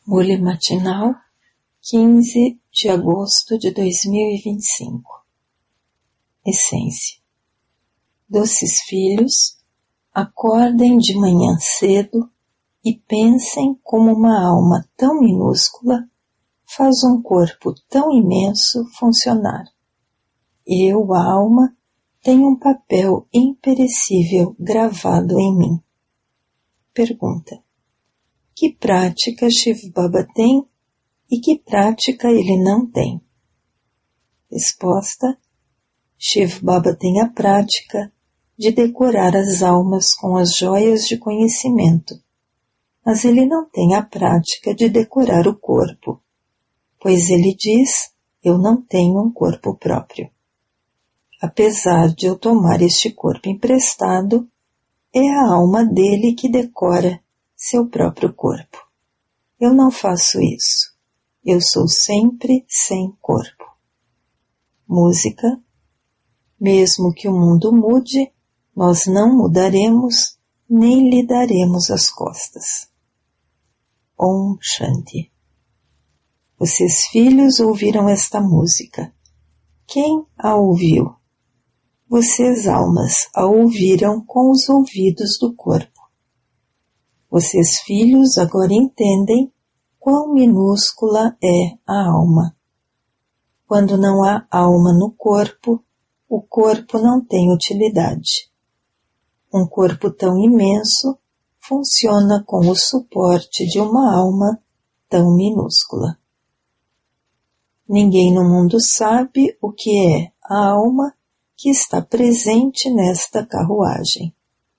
Bule matinal, 15 de agosto de 2025. Essência. Doces filhos, acordem de manhã cedo e pensem como uma alma tão minúscula faz um corpo tão imenso funcionar. Eu, a alma, tenho um papel imperecível gravado em mim. Pergunta: que prática Shiv Baba tem e que prática ele não tem? Resposta: Shiv Baba tem a prática de decorar as almas com as joias de conhecimento, mas ele não tem a prática de decorar o corpo, pois ele diz: eu não tenho um corpo próprio. Apesar de eu tomar este corpo emprestado, é a alma dele que decora seu próprio corpo. Eu não faço isso. Eu sou sempre sem corpo. Música. Mesmo que o mundo mude, nós não mudaremos, nem lhe daremos as costas. Om Shanti. Vocês filhos ouviram esta música. Quem a ouviu? Vocês almas a ouviram com os ouvidos do corpo. Vocês filhos agora entendem quão minúscula é a alma. Quando não há alma no corpo, o corpo não tem utilidade. Um corpo tão imenso funciona com o suporte de uma alma tão minúscula. Ninguém no mundo sabe o que é a alma que está presente nesta carruagem.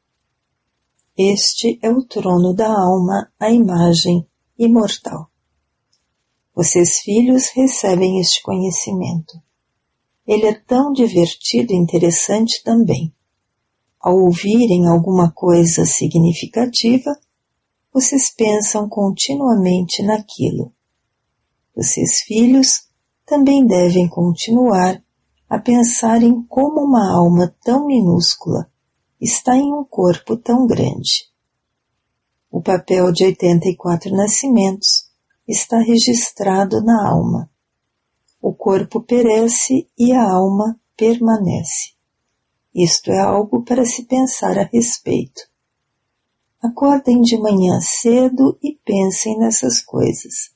Este é o trono da alma, a imagem imortal. Vocês filhos recebem este conhecimento. Ele é tão divertido e interessante também. Ao ouvirem alguma coisa significativa, vocês pensam continuamente naquilo. Vocês filhos também devem continuar a pensar em como uma alma tão minúscula está em um corpo tão grande. O papel de 84 nascimentos está registrado na alma. O corpo perece e a alma permanece. Isto é algo para se pensar a respeito. Acordem de manhã cedo e pensem nessas coisas.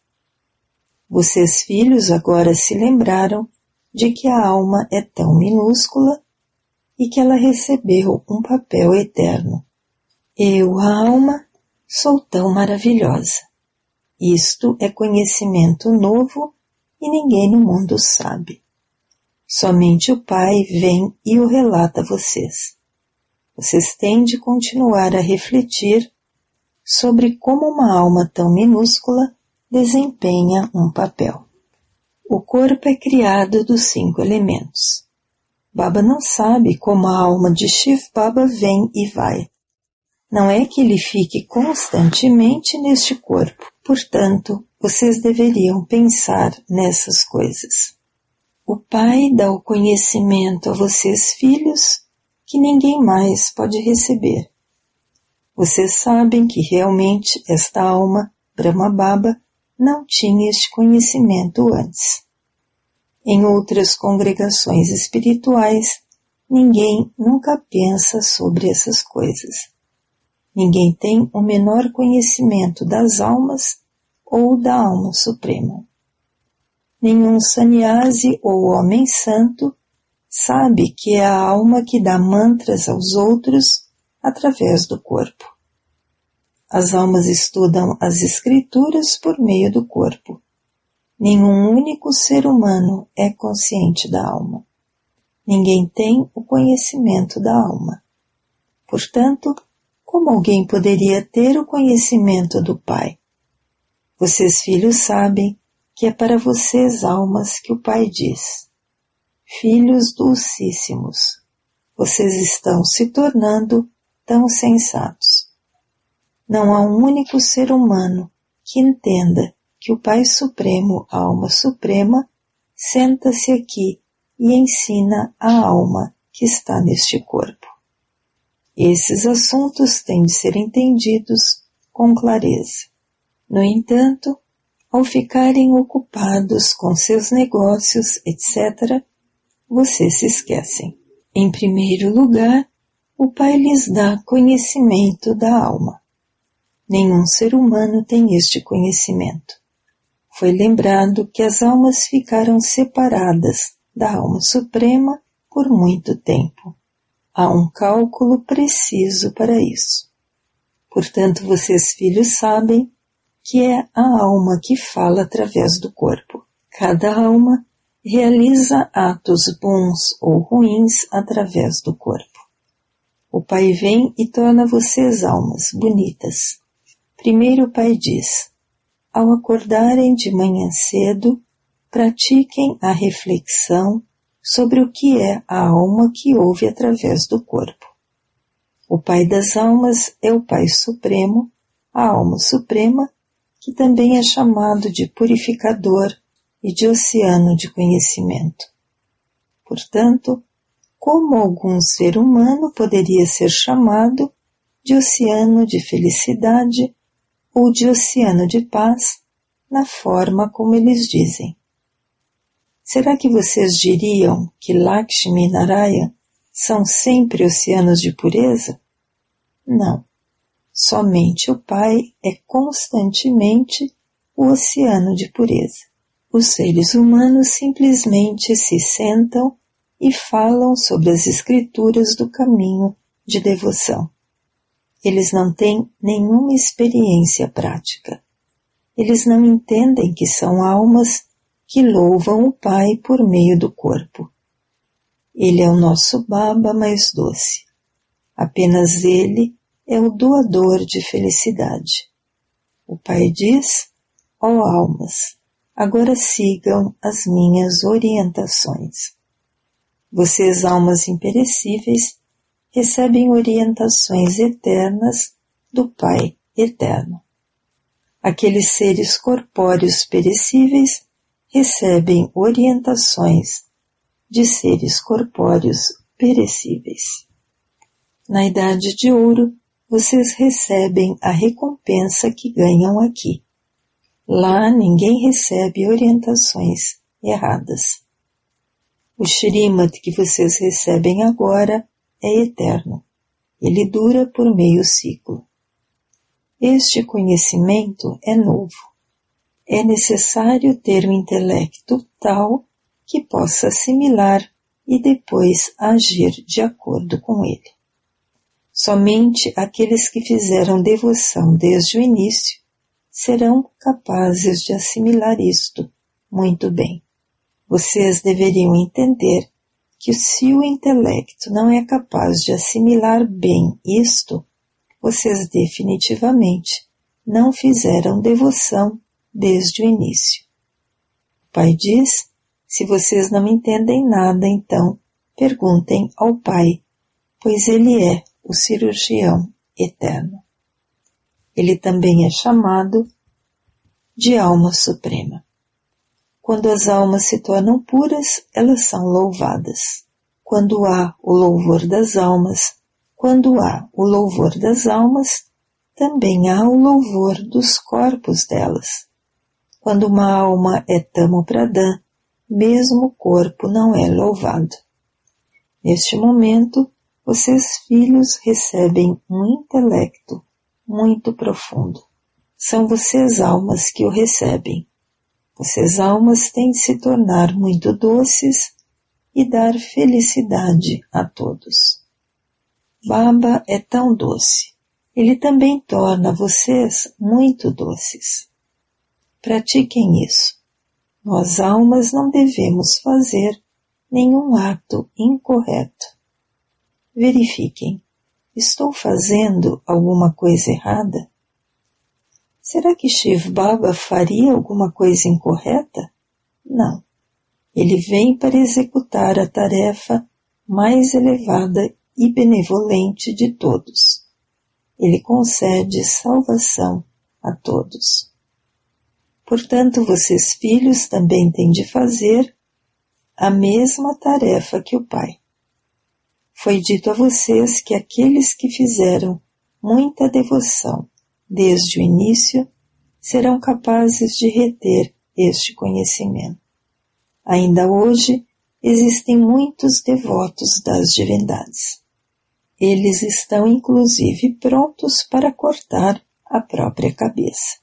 Vocês filhos agora se lembraram de que a alma é tão minúscula e que ela recebeu um papel eterno. Eu, a alma, sou tão maravilhosa. Isto é conhecimento novo e ninguém no mundo sabe. Somente o Pai vem e o relata a vocês. Vocês têm de continuar a refletir sobre como uma alma tão minúscula desempenha um papel. O corpo é criado dos 5 elementos. Baba não sabe como a alma de Shiv Baba vem e vai. Não é que ele fique constantemente neste corpo, portanto, vocês deveriam pensar nessas coisas. O Pai dá o conhecimento a vocês filhos que ninguém mais pode receber. Vocês sabem que realmente esta alma, Brahma Baba, não tinha este conhecimento antes. Em outras congregações espirituais, ninguém nunca pensa sobre essas coisas. Ninguém tem o menor conhecimento das almas ou da alma suprema. Nenhum sannyasi ou homem santo sabe que é a alma que dá mantras aos outros através do corpo. As almas estudam as escrituras por meio do corpo. Nenhum único ser humano é consciente da alma. Ninguém tem o conhecimento da alma. Portanto, como alguém poderia ter o conhecimento do Pai? Vocês filhos sabem que é para vocês almas que o Pai diz: filhos dulcíssimos, vocês estão se tornando tão sensatos. Não há um único ser humano que entenda que o Pai Supremo, a Alma Suprema, senta-se aqui e ensina a alma que está neste corpo. Esses assuntos têm de ser entendidos com clareza. No entanto, Ao ficarem ocupados com seus negócios, etc., vocês se esquecem. Em primeiro lugar, o Pai lhes dá conhecimento da alma. Nenhum ser humano tem este conhecimento. Foi lembrado que as almas ficaram separadas da alma suprema por muito tempo. Há um cálculo preciso para isso. Portanto, vocês, filhos, sabem que é a alma que fala através do corpo. Cada alma realiza atos bons ou ruins através do corpo. O Pai vem e torna vocês almas bonitas. Primeiro o Pai diz: ao acordarem de manhã cedo, pratiquem a reflexão sobre o que é a alma que ouve através do corpo. O Pai das almas é o Pai Supremo, a alma suprema, que também é chamado de purificador e de oceano de conhecimento. Portanto, como algum ser humano poderia ser chamado de oceano de felicidade ou de oceano de paz, na forma como eles dizem? Será que vocês diriam que Lakshmi e Narayana são sempre oceanos de pureza? Não. Somente o Pai é constantemente o oceano de pureza. Os seres humanos simplesmente se sentam e falam sobre as escrituras do caminho de devoção. Eles não têm nenhuma experiência prática. Eles não entendem que são almas que louvam o Pai por meio do corpo. Ele é o nosso Baba mais doce. Apenas Ele é o doador de felicidade. O Pai diz: ó almas, agora sigam as minhas orientações. Vocês, almas imperecíveis, recebem orientações eternas do Pai eterno. Aqueles seres corpóreos perecíveis recebem orientações de seres corpóreos perecíveis. Na Idade de Ouro, vocês recebem a recompensa que ganham aqui. Lá ninguém recebe orientações erradas. O Shrimad que vocês recebem agora é eterno. Ele dura por meio ciclo. Este conhecimento é novo. É necessário ter um intelecto tal que possa assimilar e depois agir de acordo com ele. Somente aqueles que fizeram devoção desde o início serão capazes de assimilar isto muito bem. Vocês deveriam entender que se o intelecto não é capaz de assimilar bem isto, vocês definitivamente não fizeram devoção desde o início. O Pai diz: se vocês não entendem nada, então perguntem ao Pai, pois Ele é o cirurgião eterno. Ele também é chamado de alma suprema. Quando as almas se tornam puras, elas são louvadas. Quando há o louvor das almas, também há o louvor dos corpos delas. Quando uma alma é Tamo Pradhan, mesmo o corpo não é louvado. Neste momento, vocês, filhos, recebem um intelecto muito profundo. São vocês, almas, que o recebem. Vocês, almas, têm de se tornar muito doces e dar felicidade a todos. Baba é tão doce. Ele também torna vocês muito doces. Pratiquem isso. Nós, almas, não devemos fazer nenhum ato incorreto. Verifiquem. Estou fazendo alguma coisa errada? Será que Shiv Baba faria alguma coisa incorreta? Não. Ele vem para executar a tarefa mais elevada e benevolente de todos. Ele concede salvação a todos. Portanto, vocês, filhos, também têm de fazer a mesma tarefa que o Pai. Foi dito a vocês que aqueles que fizeram muita devoção desde o início serão capazes de reter este conhecimento. Ainda hoje existem muitos devotos das divindades. Eles estão inclusive prontos para cortar a própria cabeça.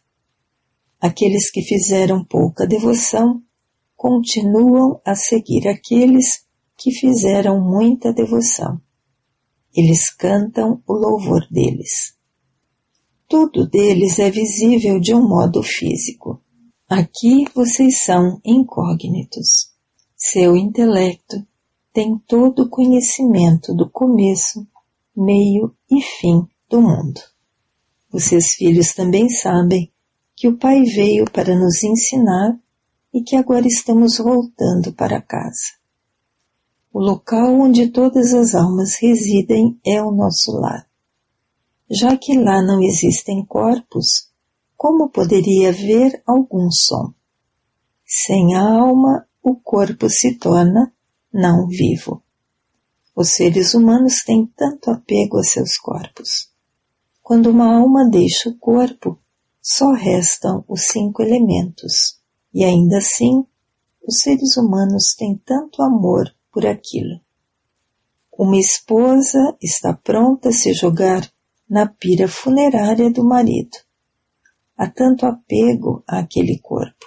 Aqueles que fizeram pouca devoção continuam a seguir aqueles que fizeram muita devoção. Eles cantam o louvor deles. Tudo deles é visível de um modo físico. Aqui vocês são incógnitos. Seu intelecto tem todo o conhecimento do começo, meio e fim do mundo. Os seus filhos também sabem que o Pai veio para nos ensinar e que agora estamos voltando para casa. O local onde todas as almas residem é o nosso lar. Já que lá não existem corpos, como poderia haver algum som? Sem a alma, o corpo se torna não vivo. Os seres humanos têm tanto apego a seus corpos. Quando uma alma deixa o corpo, só restam os 5 elementos, e ainda assim, os seres humanos têm tanto amor por aquilo. Uma esposa está pronta a se jogar na pira funerária do marido. Há tanto apego àquele corpo.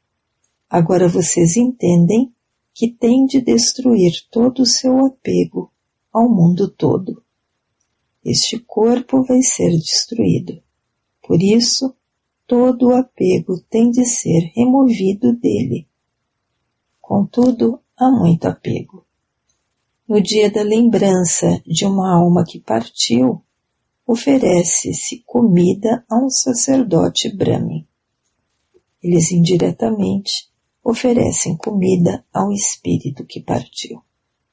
Agora vocês entendem que tem de destruir todo o seu apego ao mundo todo. Este corpo vai ser destruído. Por isso, todo o apego tem de ser removido dele. Contudo, há muito apego. No dia da lembrança de uma alma que partiu, oferece-se comida a um sacerdote Brahmin. Eles indiretamente oferecem comida ao espírito que partiu.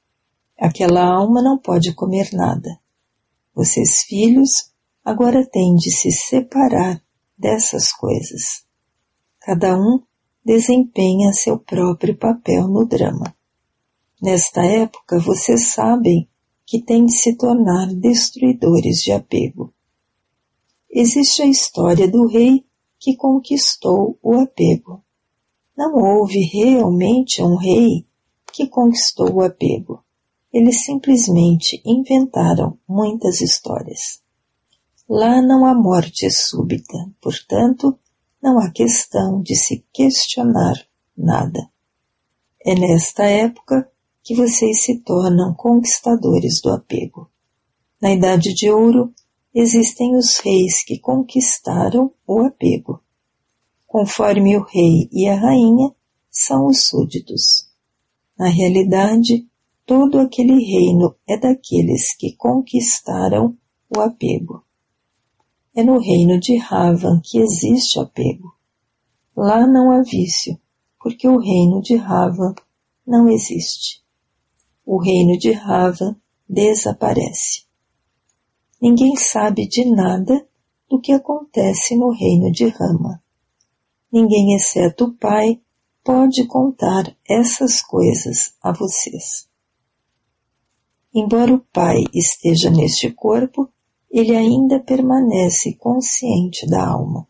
Aquela alma não pode comer nada. Vocês, filhos, agora têm de se separar dessas coisas. Cada um desempenha seu próprio papel no drama. Nesta época, vocês sabem que têm de se tornar destruidores de apego. Existe a história do rei que conquistou o apego. Não houve realmente um rei que conquistou o apego. Eles simplesmente inventaram muitas histórias. Lá não há morte súbita, portanto, não há questão de se questionar nada. É nesta época que vocês se tornam conquistadores do apego. Na Idade de Ouro, existem os reis que conquistaram o apego. Conforme o rei e a rainha são os súditos. Na realidade, todo aquele reino é daqueles que conquistaram o apego. É no reino de Ravan que existe apego. Lá não há vício, porque o reino de Ravan não existe. O reino de Ravan desaparece. Ninguém sabe de nada do que acontece no reino de Rama. Ninguém, exceto o Pai, pode contar essas coisas a vocês. Embora o Pai esteja neste corpo, ele ainda permanece consciente da alma.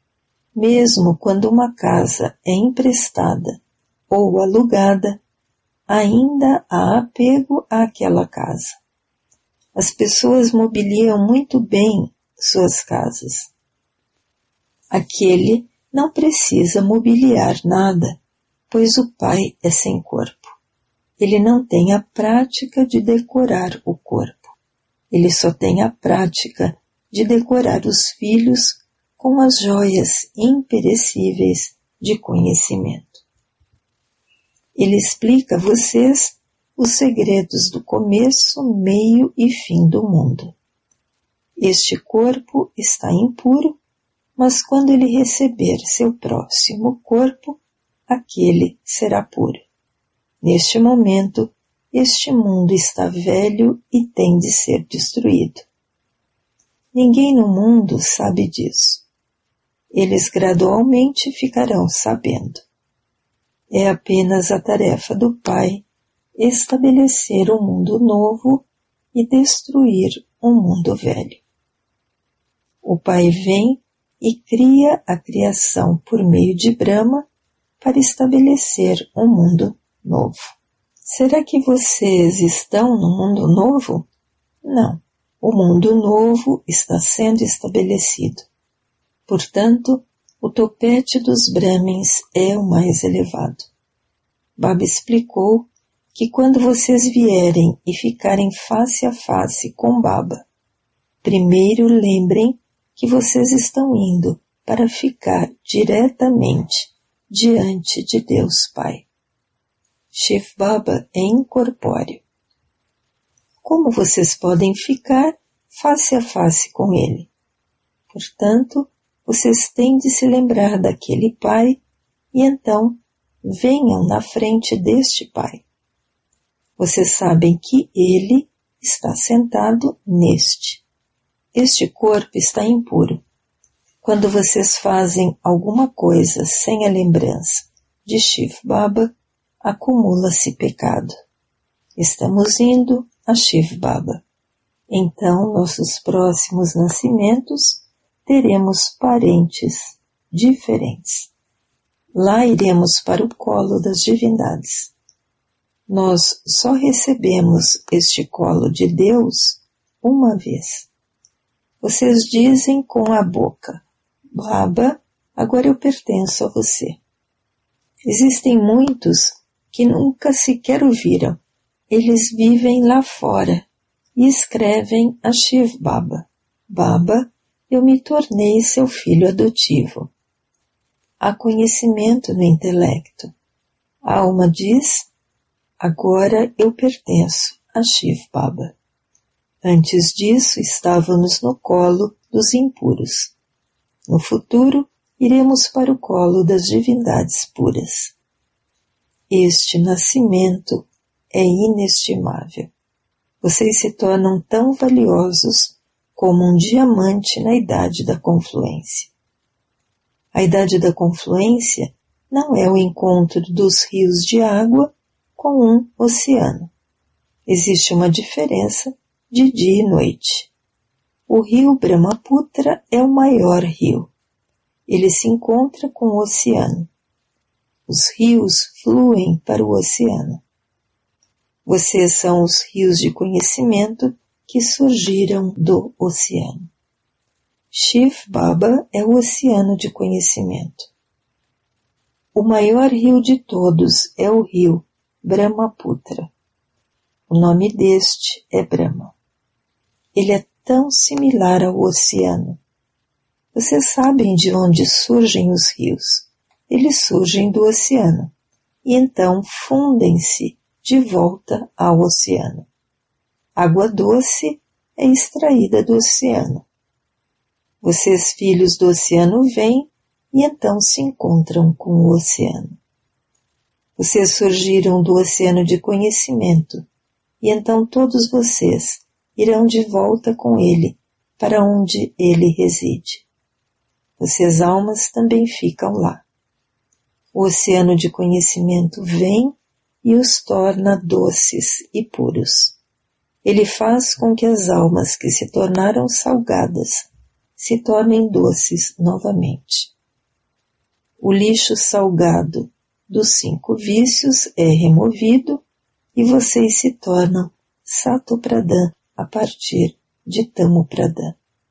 Mesmo quando uma casa é emprestada ou alugada, ainda há apego àquela casa. As pessoas mobiliam muito bem suas casas. Aquele não precisa mobiliar nada, pois o Pai é sem corpo. Ele não tem a prática de decorar o corpo. Ele só tem a prática de decorar os filhos com as joias imperecíveis de conhecimento. Ele explica a vocês os segredos do começo, meio e fim do mundo. Este corpo está impuro, mas quando ele receber seu próximo corpo, aquele será puro. Neste momento, este mundo está velho e tem de ser destruído. Ninguém no mundo sabe disso. Eles gradualmente ficarão sabendo. É apenas a tarefa do Pai estabelecer um mundo novo e destruir um mundo velho. O Pai vem e cria a criação por meio de Brahma para estabelecer um mundo novo. Será que vocês estão no mundo novo? Não. O mundo novo está sendo estabelecido. Portanto, o topete dos Brahmins é o mais elevado. Baba explicou que quando vocês vierem e ficarem face a face com Baba, primeiro lembrem que vocês estão indo para ficar diretamente diante de Deus Pai. Shiv Baba é incorpóreo. Como vocês podem ficar face a face com Ele? Portanto, vocês têm de se lembrar daquele Pai e então venham na frente deste Pai. Vocês sabem que Ele está sentado neste. Este corpo está impuro. Quando vocês fazem alguma coisa sem a lembrança de Shiv Baba, acumula-se pecado. Estamos indo a Shiv Baba. Então, nossos próximos nascimentos teremos parentes diferentes. Lá iremos para o colo das divindades. Nós só recebemos este colo de Deus uma vez. Vocês dizem com a boca, Baba, agora eu pertenço a você. Existem muitos que nunca sequer o viram. Eles vivem lá fora e escrevem a Shiv Baba. Baba, eu me tornei seu filho adotivo. Há conhecimento no intelecto. A alma diz, agora eu pertenço a Shiv Baba. Antes disso, estávamos no colo dos impuros. No futuro, iremos para o colo das divindades puras. Este nascimento é inestimável. Vocês se tornam tão valiosos como um diamante na idade da confluência. A idade da confluência não é o encontro dos rios de água com um oceano. Existe uma diferença de dia e noite. O rio Brahmaputra é o maior rio. Ele se encontra com o oceano. Os rios fluem para o oceano. Vocês são os rios de conhecimento que surgiram do oceano. Shiv Baba é o oceano de conhecimento. O maior rio de todos é o rio Brahmaputra. O nome deste é Brahma. Ele é tão similar ao oceano. Vocês sabem de onde surgem os rios. Eles surgem do oceano e então fundem-se de volta ao oceano. Água doce é extraída do oceano. Vocês, filhos do oceano, vêm e então se encontram com o oceano. Vocês surgiram do oceano de conhecimento e então todos vocês irão de volta com ele para onde ele reside. Vocês, almas, também ficam lá. O oceano de conhecimento vem e os torna doces e puros. Ele faz com que as almas que se tornaram salgadas se tornem doces novamente. O lixo salgado dos 5 vícios é removido e vocês se tornam Satopradhan a partir de Tamopradhan.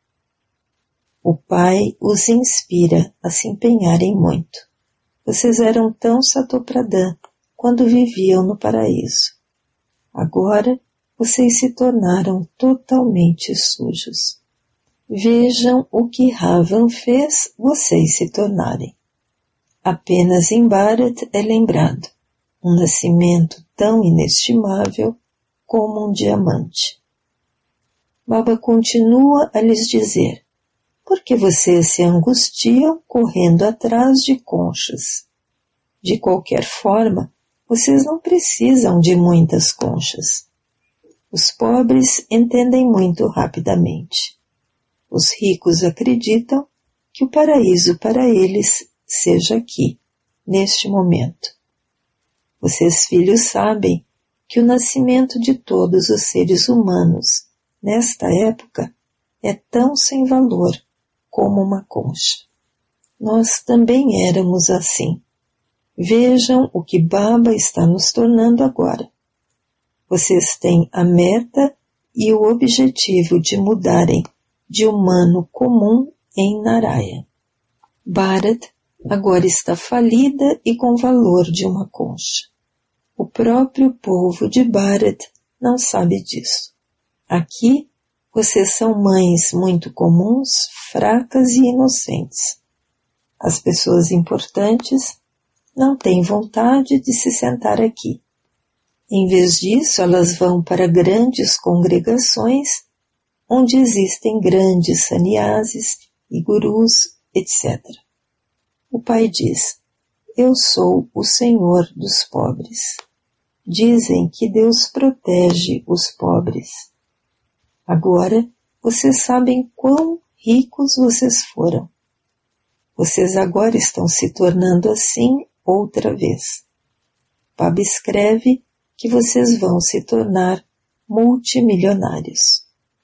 O Pai os inspira a se empenharem muito. Vocês eram tão Satopradhan quando viviam no paraíso. Agora, vocês se tornaram totalmente sujos. Vejam o que Ravan fez vocês se tornarem. Apenas em Bharat é lembrado um nascimento tão inestimável como um diamante. Baba continua a lhes dizer, por que vocês se angustiam correndo atrás de conchas? De qualquer forma, vocês não precisam de muitas conchas. Os pobres entendem muito rapidamente. Os ricos acreditam que o paraíso para eles seja aqui, neste momento. Vocês, filhos, sabem que o nascimento de todos os seres humanos, nesta época, é tão sem valor como uma concha. Nós também éramos assim. Vejam o que Baba está nos tornando agora. Vocês têm a meta e o objetivo de mudarem de humano comum em Narayana. Bharat agora está falida e com valor de uma concha. O próprio povo de Bharat não sabe disso. Aqui, vocês são mães muito comuns, fracas e inocentes. As pessoas importantes não têm vontade de se sentar aqui. Em vez disso, elas vão para grandes congregações, onde existem grandes sannyasis e gurus, etc. O pai diz: eu sou o Senhor dos pobres. Dizem que Deus protege os pobres. Agora, vocês sabem quão ricos vocês foram. Vocês agora estão se tornando assim outra vez. Baba escreve que vocês vão se tornar multimilionários.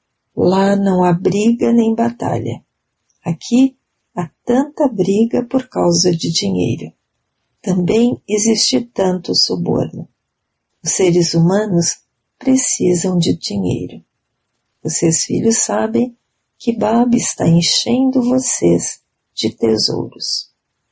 Lá não há briga nem batalha. Aqui há tanta briga por causa de dinheiro. Também existe tanto suborno. Os seres humanos precisam de dinheiro. Vocês, filhos, sabem que Baba está enchendo vocês de tesouros.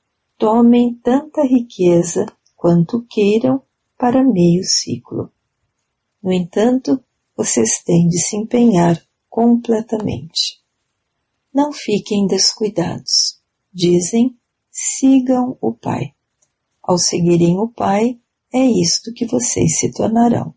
Tomem tanta riqueza quanto queiram para meio ciclo. No entanto, vocês têm de se empenhar completamente. Não fiquem descuidados. Dizem, sigam o Pai. Ao seguirem o Pai, é isto que vocês se tornarão.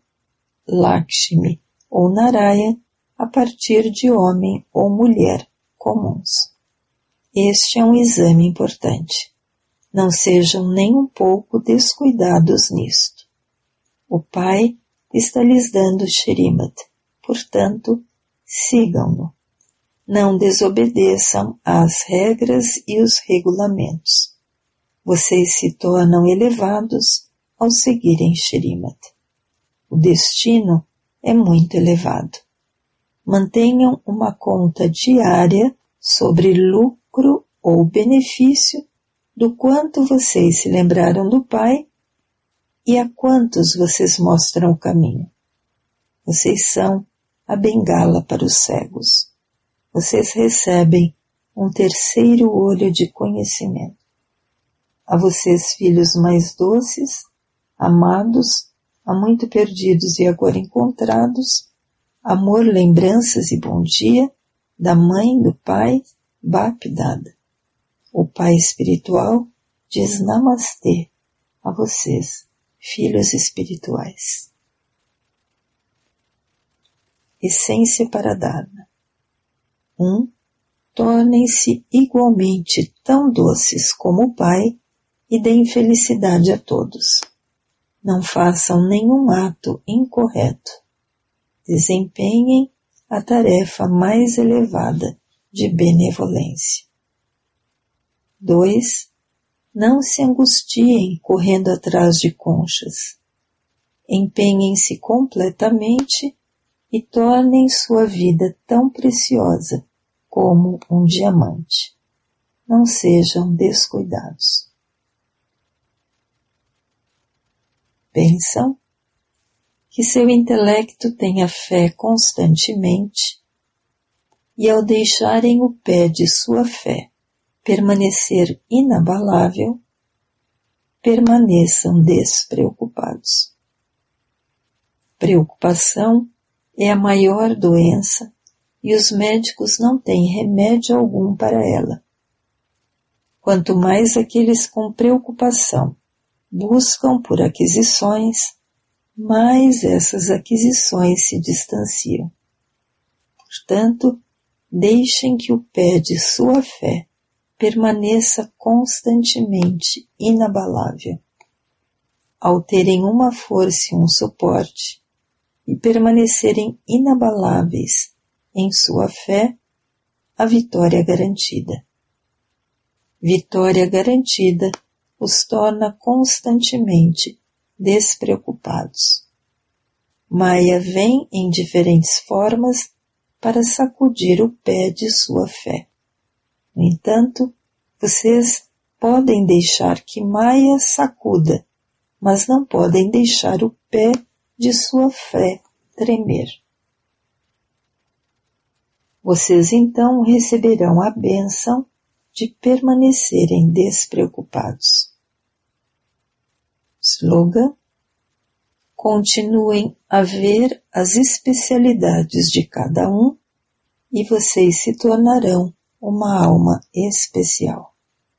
Lakshmi ou Narayana a partir de homem ou mulher comuns. Este é um exame importante. Não sejam nem um pouco descuidados nisto. O Pai está lhes dando Shrimad, portanto, sigam-no. Não desobedeçam às regras e os regulamentos. Vocês se tornam elevados ao seguirem Shrimad. O destino é muito elevado. Mantenham uma conta diária sobre lucro ou benefício do quanto vocês se lembraram do Pai e a quantos vocês mostram o caminho. Vocês são a bengala para os cegos. Vocês recebem um terceiro olho de conhecimento. A vocês, filhos mais doces, amados, há muito perdidos e agora encontrados, amor, lembranças e bom dia da mãe, do pai, Bapdada. O pai espiritual diz Namastê a vocês, filhos espirituais. Essência para Dharma. 1. Tornem-se igualmente tão doces como o Pai e deem felicidade a todos. Não façam nenhum ato incorreto. Desempenhem a tarefa mais elevada de benevolência. 2. Não se angustiem correndo atrás de conchas. Empenhem-se completamente e tornem sua vida tão preciosa como um diamante. Não sejam descuidados. Pensam que seu intelecto tenha fé constantemente e ao deixarem o pé de sua fé permanecer inabalável, permaneçam despreocupados. Preocupação é a maior doença e os médicos não têm remédio algum para ela. Quanto mais aqueles com preocupação buscam por aquisições, mais essas aquisições se distanciam. Portanto, deixem que o pé de sua fé permaneça constantemente inabalável. Ao terem uma força e um suporte, e permanecerem inabaláveis em sua fé, a vitória é garantida. Vitória garantida os torna constantemente despreocupados. Maya vem em diferentes formas para sacudir o pé de sua fé. No entanto, vocês podem deixar que Maya sacuda, mas não podem deixar o pé de sua fé tremer. Vocês então receberão a bênção de permanecerem despreocupados. Slogan: continuem a ver as especialidades de cada um e vocês se tornarão uma alma especial.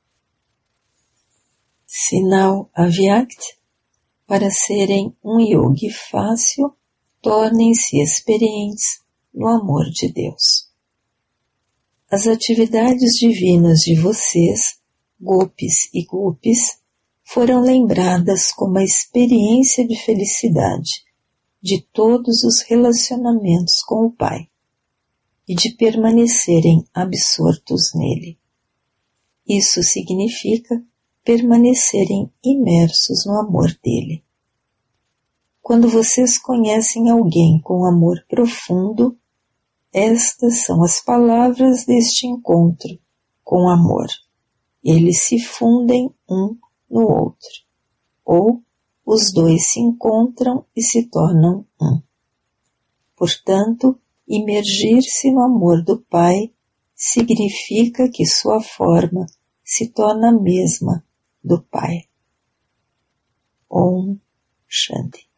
Sinal Avyakt: para serem um yogi fácil, tornem-se experientes no amor de Deus. As atividades divinas de vocês, gopis e gopis, foram lembradas como a experiência de felicidade de todos os relacionamentos com o Pai e de permanecerem absortos nele. Isso significa permanecerem imersos no amor dele. Quando vocês conhecem alguém com amor profundo, estas são as palavras deste encontro com amor. Eles se fundem um no outro, ou os dois se encontram e se tornam um. Portanto, imergir-se no amor do Pai significa que sua forma se torna a mesma do Pai. Om Shanti.